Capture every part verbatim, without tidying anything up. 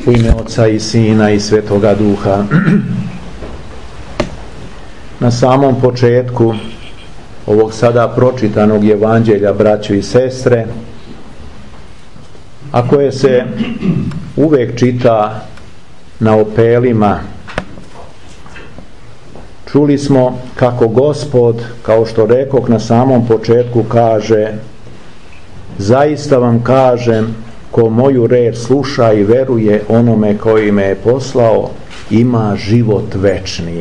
U ime Oca i Sina i Svetoga Duha. Na samom početku ovog sada pročitanog evanđelja, braćo i sestre, a koje se uvijek čita na opelima, čuli smo kako Gospod, kao što rekoh na samom početku, kaže: zaista vam kažem, ko moju reč sluša i veruje onome koji me je poslao, ima život večni.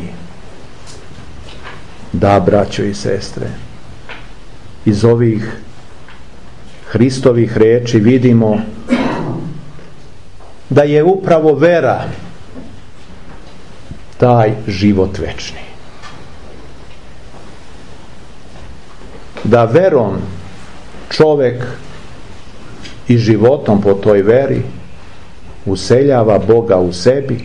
Da, braćo i sestre, iz ovih Hristovih riječi vidimo da je upravo vera taj život večni. Da verom čovjek i životom po toj veri useljava Boga u sebi,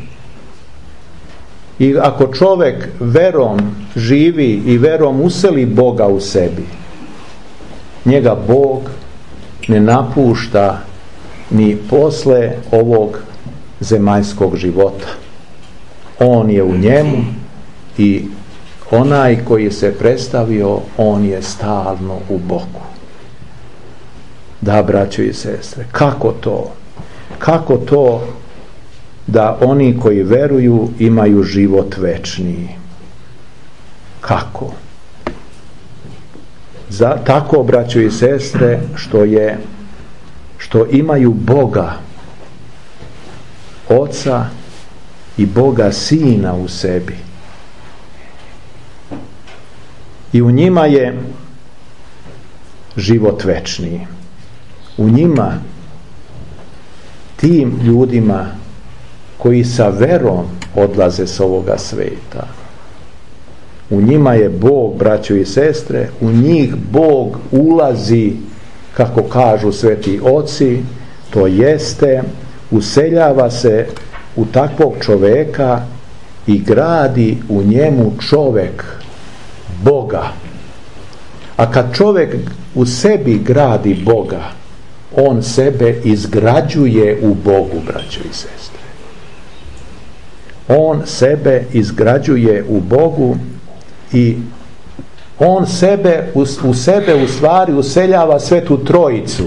i ako čovjek verom živi i verom useli Boga u sebi, njega Bog ne napušta ni posle ovog zemaljskog života. On je u njemu i onaj koji se predstavio, on je stalno u Bogu. Da, braćo i sestre, kako to? Kako to da oni koji veruju imaju život večni? Kako? Za, tako, braćo i sestre, što je što imaju Boga Oca i Boga Sina u sebi. I u njima je život večni. U njima, tim ljudima koji sa verom odlaze s ovoga sveta, u njima je Bog, braćo i sestre, u njih Bog ulazi, kako kažu sveti oci, to jeste useljava se u takvog čovjeka i gradi u njemu čovjek Boga. A kad čovjek u sebi gradi Boga, on sebe izgrađuje u Bogu, braćo i sestre. On sebe izgrađuje u Bogu i on sebe, u, u sebe u stvari useljava Svetu Trojicu.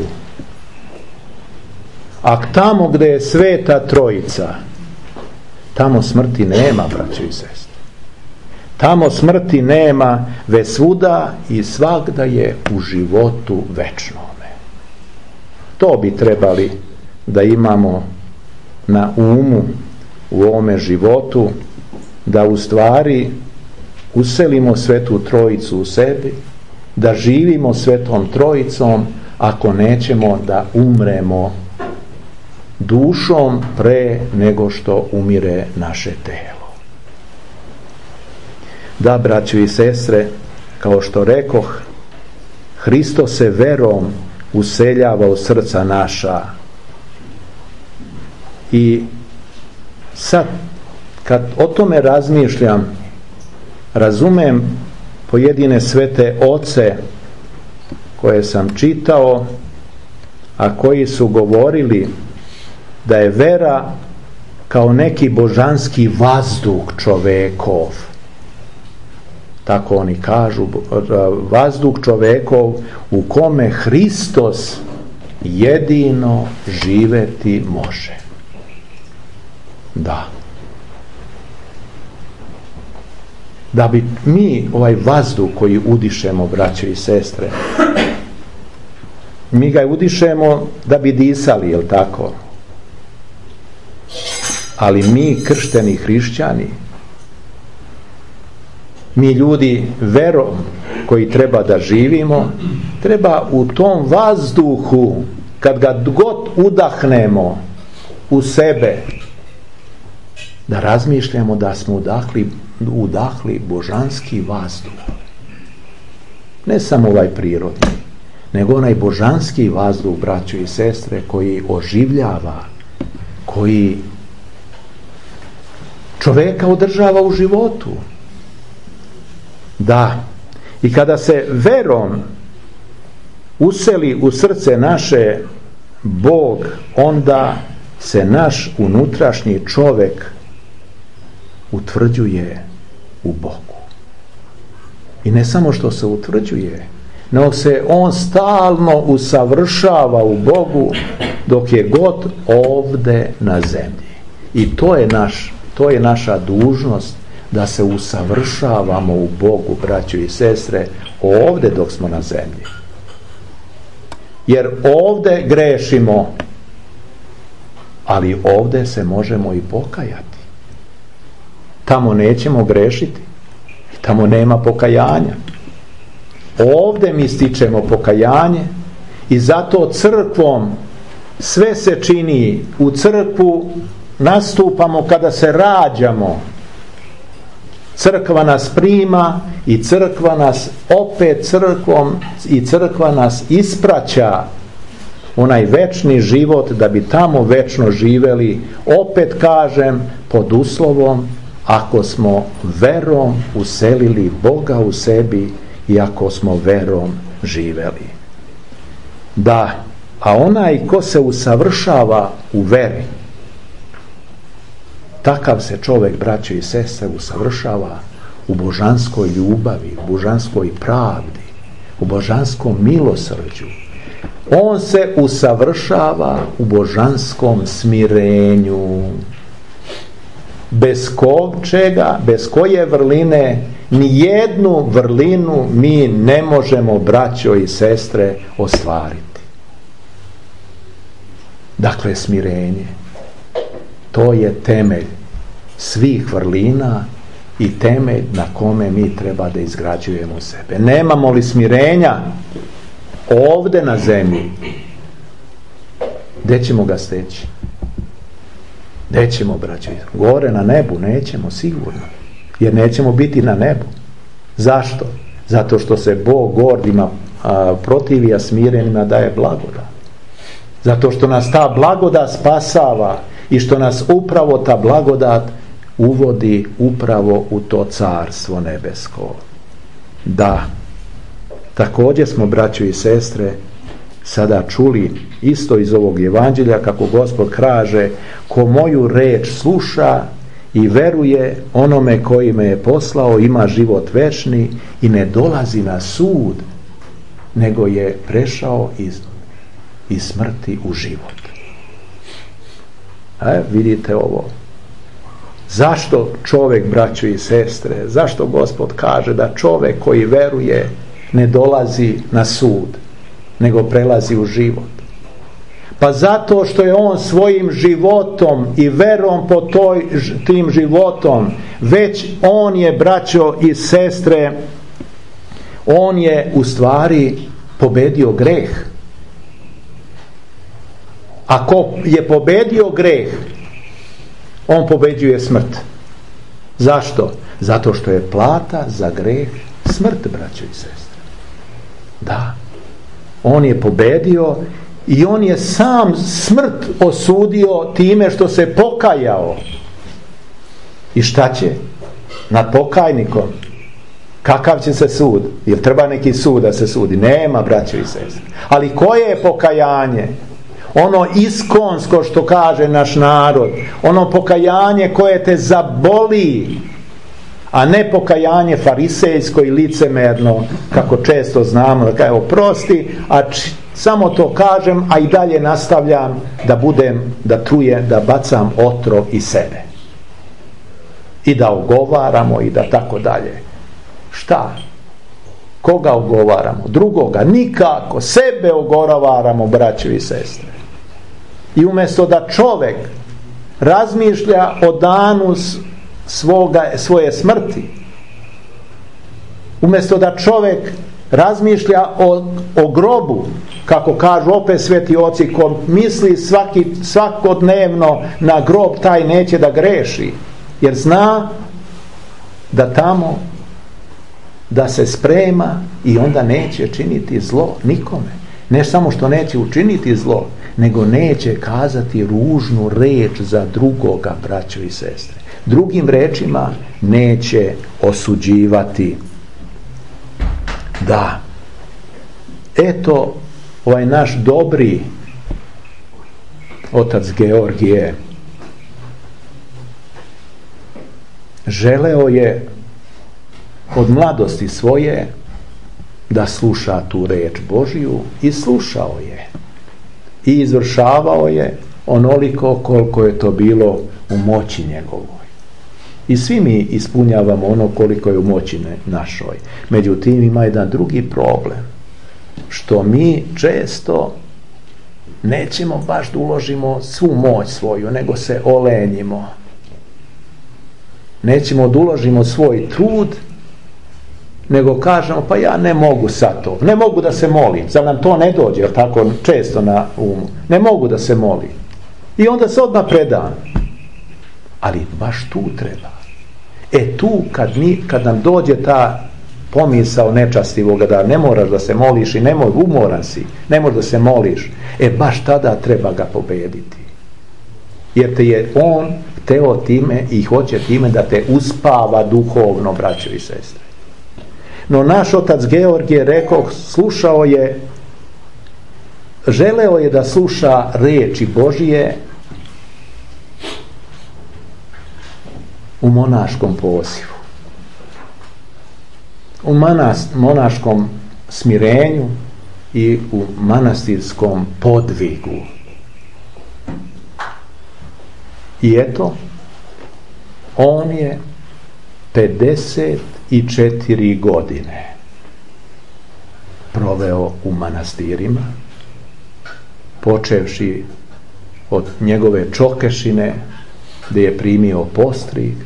A tamo gdje je Sveta Trojica, tamo smrti nema, braćo i sestre. Tamo smrti nema, već svuda i svagda je u životu večnome. To bi trebali da imamo na umu u ovome životu, da u stvari uselimo Svetu Trojicu u sebi, da živimo Svetom Trojicom, ako nećemo da umremo dušom pre nego što umire naše telo. Da, braćo i sestre, kao što rekoh, Hristos se verom useljava u srca naša. I sad, kad o tome razmišljam, razumem pojedine svete oce koje sam čitao, a koji su govorili da je vera kao neki božanski vazduh čovekov. Tako oni kažu, vazduh čovekov u kome Hristos jedino živeti može. Da. Da bi mi ovaj vazduh koji udišemo, braćo i sestre, mi ga udišemo da bi disali, jel tako? Ali mi, kršteni hrišćani, mi ljudi verom koji treba da živimo, treba u tom vazduhu, kad ga god udahnemo u sebe, da razmišljamo da smo udahli, udahli božanski vazduh. Ne samo ovaj prirodni, nego onaj božanski vazduh, braćo i sestre, koji oživljava, koji čovjeka održava u životu. Da, i kada se verom useli u srce naše Bog, onda se naš unutrašnji čovjek utvrđuje u Bogu. I ne samo što se utvrđuje, nego se on stalno usavršava u Bogu dok je god ovdje na zemlji. I to je, naš, to je naša dužnost, da se usavršavamo u Bogu, braćo i sestre, ovdje dok smo na zemlji. Jer ovdje grešimo, ali ovdje se možemo i pokajati. Tamo nećemo grešiti, tamo nema pokajanja. Ovdje mi stičemo pokajanje i zato crkvom sve se čini. U crkvu nastupamo kada se rađamo. Crkva nas prima i crkva nas opet crkvom i crkva nas ispraća onaj večni život, da bi tamo večno živeli, opet kažem, pod uslovom ako smo verom uselili Boga u sebi i ako smo verom živeli. Da, a onaj ko se usavršava u veri, takav se čovjek, braćo i sestre, usavršava u božanskoj ljubavi, u božanskoj pravdi, u božanskom milosrđu. On se usavršava u božanskom smirenju. Bez kog čega, bez koje vrline, ni jednu vrlinu mi ne možemo, braćo i sestre, ostvariti. Dakle, smirenje. To je temelj svih vrlina i temelj na kome mi treba da izgrađujemo sebe. Nemamo li smirenja ovdje na zemlji, gdje ćemo ga steći? Gdje ćemo, braćo? Gore na nebu nećemo sigurno, jer nećemo biti na nebu. Zašto? Zato što se Bog gordima a, protivi, a smirenima daje blagodat. Zato što nas ta blagodat spasava i što nas upravo ta blagodat uvodi upravo u to carstvo nebesko. Da, također smo, braćo i sestre, sada čuli isto iz ovog evanđelja kako Gospod kaže: ko moju reč sluša i veruje onome koji me je poslao, ima život večni i ne dolazi na sud, nego je prešao iz, iz smrti u život. E, vidite ovo. Zašto čovjek, braćo i sestre, zašto Gospod kaže da čovjek koji veruje ne dolazi na sud, nego prelazi u život? Pa zato što je on svojim životom i verom po toj, tim životom, već on je, braćo i sestre, on je u stvari pobedio greh. Ako je pobedio greh, on pobeđuje smrt. Zašto? Zato što je plata za greh smrt, braćo i sestre. Da. On je pobedio i on je sam smrt osudio time što se pokajao. I šta će? Nad pokajnikom. Kakav će se sud? Jer treba neki sud da se sudi? Nema, braćo i sestre. Ali koje je pokajanje? Ono iskonsko, što kaže naš narod, ono pokajanje koje te zaboli, a ne pokajanje farisejsko i licemerno, kako često znamo, da kaže oprosti, a č- samo to kažem, a i dalje nastavljam da budem, da trujem, da bacam otrov iz sebe i da ogovaramo i da tako dalje. Šta? Koga ogovaramo? Drugoga? Nikako. Sebe ogovaramo, braćo i sestre. I umjesto da čovjek razmišlja o danu svoga, svoje smrti, umjesto da čovjek razmišlja o, o grobu, kako kažu opet sveti oci, ko misli svaki, svakodnevno na grob, taj neće da greši, jer zna da tamo da se sprema i onda neće činiti zlo nikome. Ne samo što neće učiniti zlo, nego neće kazati ružnu reč za drugoga, braćo i sestre. Drugim rečima, neće osuđivati. Da. Eto, ovaj naš dobri otac Georgije želeo je od mladosti svoje da sluša tu reč Božju i slušao je i izvršavao je onoliko koliko je to bilo u moći njegovoj. I svi mi ispunjavamo ono koliko je u moći našoj. Međutim, ima jedan drugi problem, što mi često nećemo baš da uložimo svu moć svoju, nego se olenjimo. Nećemo da uložimo svoj trud, nego kažemo, pa ja ne mogu sad to, ne mogu da se molim, zar nam to ne dođe, jer tako često na umu, ne mogu da se molim. I onda se odmah predam. Ali baš tu treba. E tu kad, mi, kad nam dođe ta pomisao nečastivoga da ne moraš da se moliš i nemoj, umoran si, ne možeš da se moliš, e baš tada treba ga pobediti. Jer te je on hteo time i hoće time da te uspava duhovno, braćo i sestre. No naš otac Georgije, rekao, slušao je, želeo je da sluša reči Božije u monaškom pozivu, u manas, monaškom smirenju i u manastirskom podvigu. I eto, on je pedeset četiri godine proveo u manastirima, počevši od njegove Čokešine, gdje je primio postrig,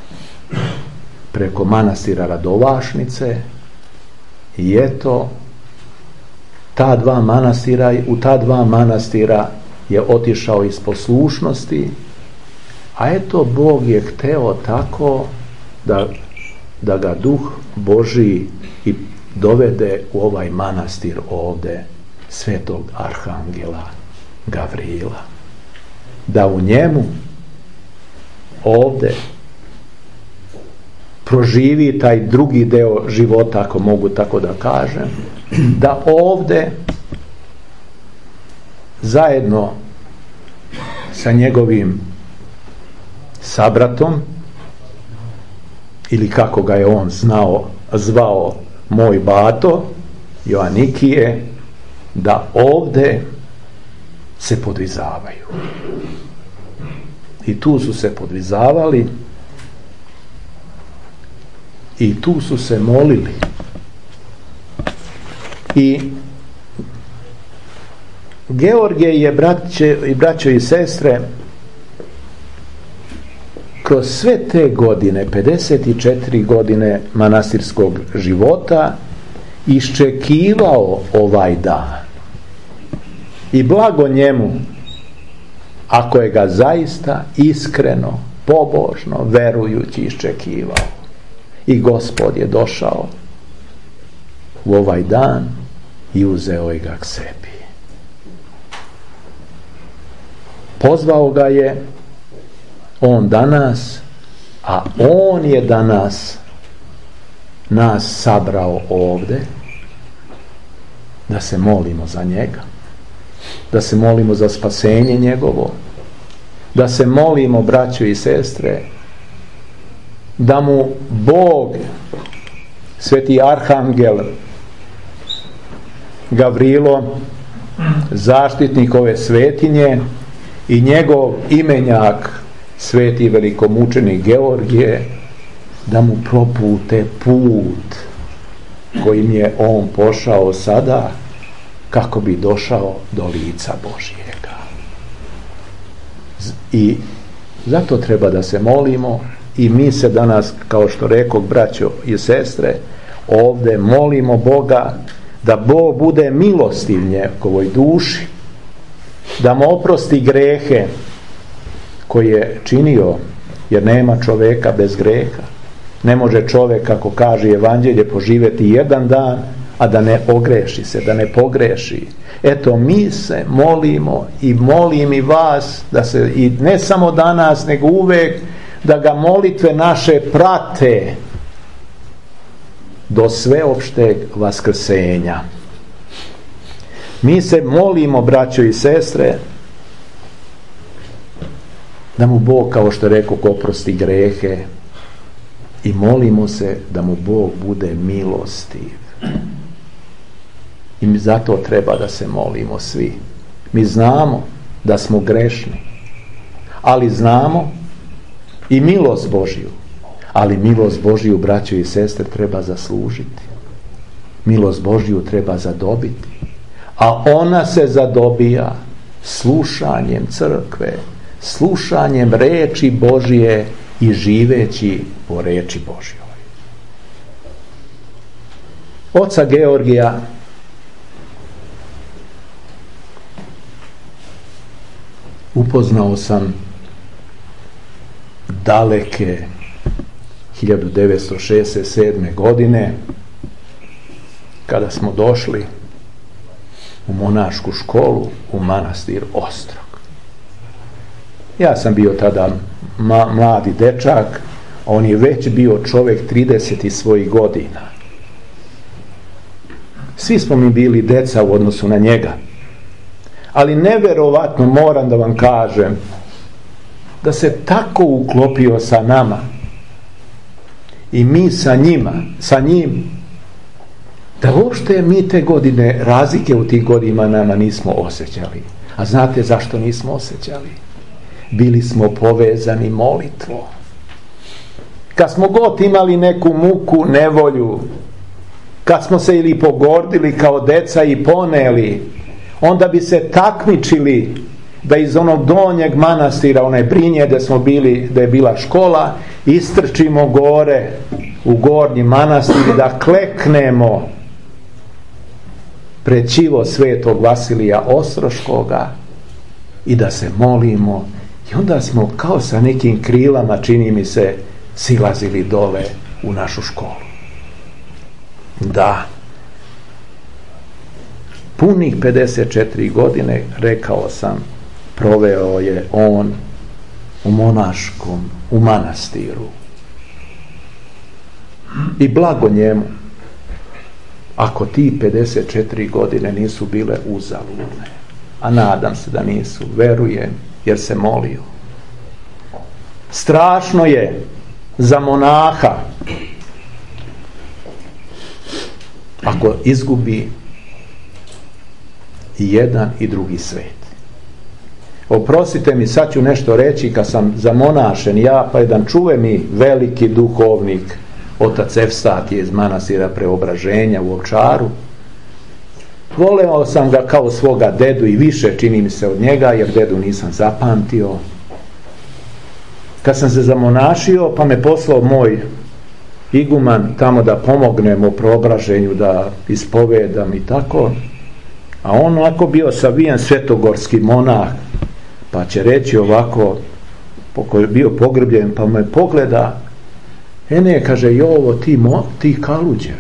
preko manastira Radovašnice. I eto, ta dva manastira, u ta dva manastira je otišao iz poslušnosti, a eto, Bog je hteo tako da, da ga Duh Božji i dovede u ovaj manastir ovde svetog arhangela Gavrila, da u njemu ovde proživi taj drugi deo života, ako mogu tako da kažem, da ovde zajedno sa njegovim sabratom, ili kako ga je on znao, zvao moj bato Joanikije, da ovde se podvizavaju. I tu su se podvizavali i tu su se molili. I Georgije je, braće i braćo i sestre, kroz sve te godine, pedeset četiri godine manastirskog života, iščekivao ovaj dan. I blago njemu ako je ga zaista iskreno, pobožno, verujući iščekivao. I Gospod je došao u ovaj dan i uzeo je ga k sebi. Pozvao ga je on danas, a on je danas nas sabrao ovde da se molimo za njega, da se molimo za spasenje njegovo, da se molimo, braćo i sestre, da mu Bog, sveti arhangel Gavrilo, zaštitnik ove svetinje, i njegov imenjak sveti velikomučenik Georgije, da mu propute put kojim je on pošao sada, kako bi došao do lica Božjega. I zato treba da se molimo. I mi se danas, kao što rekao, braćo i sestre, ovde molimo Boga da Bog bude milostiv njegovoj duši, da mu oprosti grehe koje je činio, jer nema čoveka bez greha. Ne može čovek, kako kaže Evanđelje, poživjeti jedan dan, a da ne ogreši se, da ne pogreši. Eto, mi se molimo i molim i vas da se, i ne samo danas, nego uvek, da ga molitve naše prate do sveopšteg vaskrsenja. Mi se molimo, braćo i sestre, da mu Bog, kao što rekao, oprosti grehe, i molimo se da mu Bog bude milostiv. I mi zato treba da se molimo svi. Mi znamo da smo grešni, ali znamo i milost Božju. Ali milost Božju, braćo i sestre, treba zaslužiti. Milost Božju treba zadobiti. A ona se zadobija slušanjem crkve, slušanjem reči Božje i živeći po reči Božjoj. Oca Georgija upoznao sam daleke hiljadu devetsto šezdeset sedme. godine, kada smo došli u monašku školu u manastir Ostrog. Ja sam bio tada ma, mladi dečak, a on je već bio čovjek trideset svojih godina. Svi smo mi bili deca u odnosu na njega. Ali neverovatno, moram da vam kažem, da se tako uklopio sa nama i mi sa njima, sa njim, da uopšte mi te godine, razlike u tih godina nama nismo osjećali. A znate zašto nismo osjećali? Bili smo povezani molitvom. Kad smo god imali neku muku, nevolju, kad smo se ili pogordili kao deca i poneli, onda bi se takmičili da iz onog donjeg manastira, one Brinje gdje smo bili, gdje je bila škola, istrčimo gore u gornji manastir i da kleknemo pred čivo svetog Vasilija Ostroškoga i da se molimo. I onda smo kao sa nekim krilama, čini mi se, silazili dole u našu školu. Da, punih pedeset četiri godine, rekao sam, proveo je on u monaškom, u manastiru. I blago njemu, ako ti pedeset četiri godine nisu bile uzaludne, a nadam se da nisu, verujem, jer se molio. Strašno je za monaha ako izgubi i jedan i drugi svet. Oprostite mi, sad ću nešto reći, kad sam zamonašen ja, pa jedan čuveni veliki duhovnik, otac Evstatije iz manastira Preobraženja u Ovčaru, voleo sam ga kao svoga dedu i više, čini mi se, od njega, jer dedu nisam zapamtio. Kad sam se zamonašio, pa me poslao moj iguman tamo da pomognem u Preobraženju, da ispovedam i tako, a on ovako bio savijen svetogorski monah, pa će reći ovako, koji je bio pogrbljen, pa me pogleda, ene, kaže, Jovo, ti, mo, ti Kaluđer.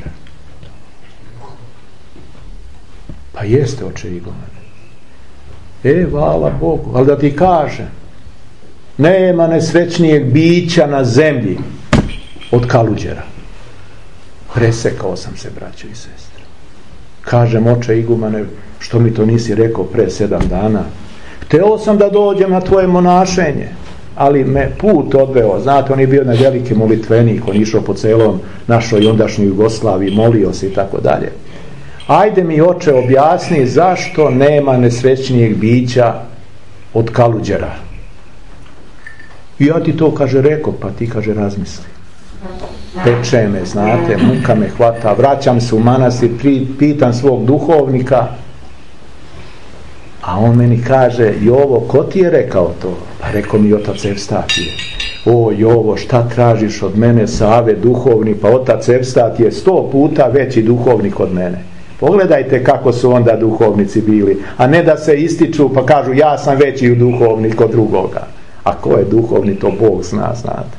Pa jeste, oče igumane. E, hvala Bogu, ali da ti kažem, nema nesrećnijeg bića na zemlji od Kaluđera. Presekao sam se, braćo i sestre. Kažem, oče igumane, što mi to nisi rekao pre sedam dana? Hteo sam da dođem na tvoje monašenje, ali me put odveo. Znate, on je bio na veliki molitvenik, on išao po celom našoj ondašnjoj Jugoslaviji, molio se i tako dalje. Ajde mi, oče, objasni zašto nema nesrećnijeg bića od Kaluđera. I ja ti to, kaže, rekao, pa ti, kaže, razmisli. Peče me, znate, muka me hvata, vraćam se u manastir, pitam svog duhovnika, a on meni kaže, Jovo, ko ti je rekao to? Pa rekao mi otac Evstatije. O, Jovo, šta tražiš od mene, Save, duhovni? Pa otac Evstatije je sto puta veći duhovnik od mene. Pogledajte kako su onda duhovnici bili, a ne da se ističu pa kažu, ja sam veći duhovnik od drugoga. A ko je duhovni, to Bog zna, znate.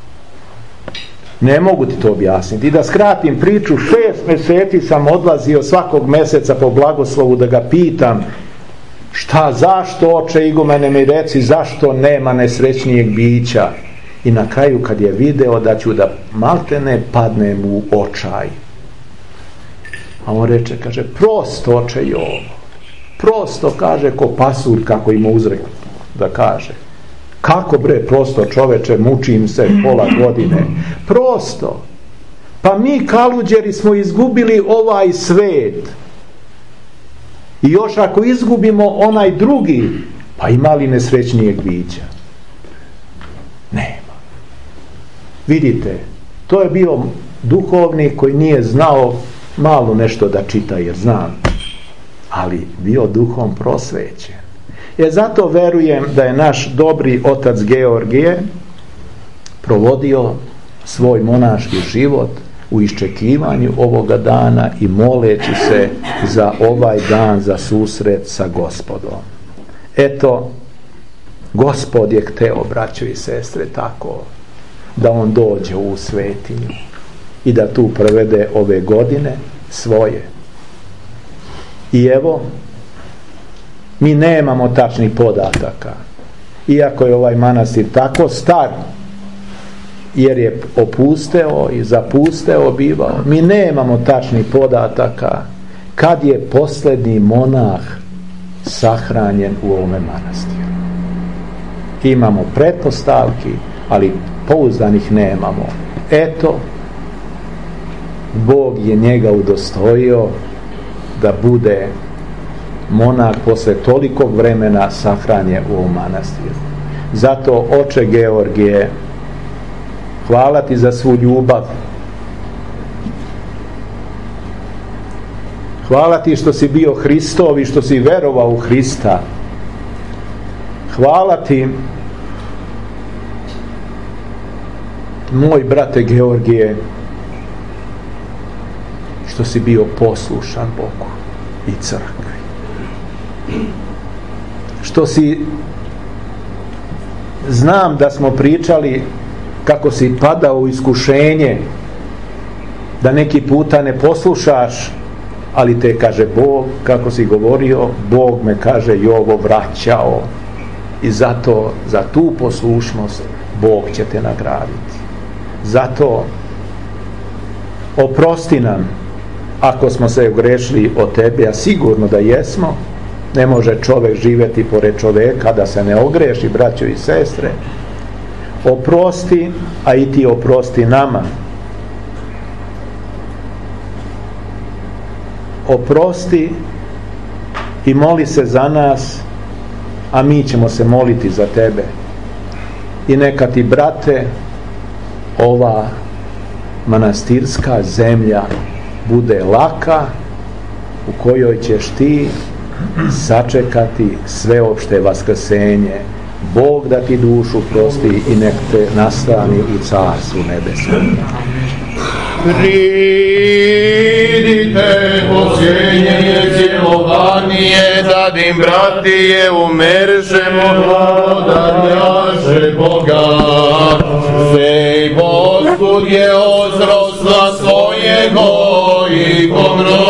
Ne mogu ti to objasniti. I da skratim priču, šest mjeseci sam odlazio svakog mjeseca po blagoslovu da ga pitam, šta, zašto, oče igumene, mi reci, zašto nema nesrećnijeg bića? I na kraju, kad je video da ću da maltene padnem u očaj, a on reče, kaže, prosto, oče Jovo, prosto, kaže, ko pasulj, kako ima uzrek da kaže, Kako bre, prosto čoveče, mučim se pola godine. Prosto. Pa mi kaluđeri smo izgubili ovaj svet. I još ako izgubimo onaj drugi, pa ima li nesrećnijeg bića? Nema. Vidite, to je bio duhovnik koji nije znao malo nešto da čita, jer znam, ali bio duhom prosvećen. Jer zato verujem da je naš dobri otac Georgije provodio svoj monaški život u iščekivanju ovoga dana i moleći se za ovaj dan, za susret sa Gospodom. Eto, Gospod je hteo, braćo i sestre, tako da on dođe u svetinju i da tu provede ove godine svoje. I evo, mi nemamo tačnih podataka, iako je ovaj manastir tako star, jer je opusteo i zapusteo bivao, mi nemamo tačnih podataka kad je posljednji monah sahranjen u ovome manastiru. Imamo pretpostavki, ali pouzdanih nemamo. Eto, Bog je njega udostojio da bude monah posle tolikog vremena sahranjen u ovom manastiru. Zato, oče Georgije, hvala ti za svu ljubav. Hvala ti što si bio Hristov i što si verovao u Hrista. Hvala ti, moj brate Georgije, što si bio poslušan Bogu i crkvi. Što si, znam da smo pričali kako si padao u iskušenje, da neki puta ne poslušaš, ali te, kaže Bog, kako si govorio, Bog me, kaže Jovo, vraćao. I zato, za tu poslušnost Bog će te nagraditi. Zato oprosti nam ako smo se ogrešili od tebe, a sigurno da jesmo. Ne može čovjek živjeti pored čovjeka da se ne ogreši, braćo i sestre. Oprosti, a i ti oprosti nama. Oprosti i moli se za nas, a mi ćemo se moliti za tebe. I neka ti, brate, ova manastirska zemlja bude laka, u kojoj ćeš ti sačekati sveopšte vaskrsenje. Bog da ti dušu prosti i nek te nastani u carstvu nebeskom. Pridite, posjenjenje cjelovanije, dadim bratije, umeršemo, blagodarjaše Boga. Sej Gospod je ozrosla svojego i pomro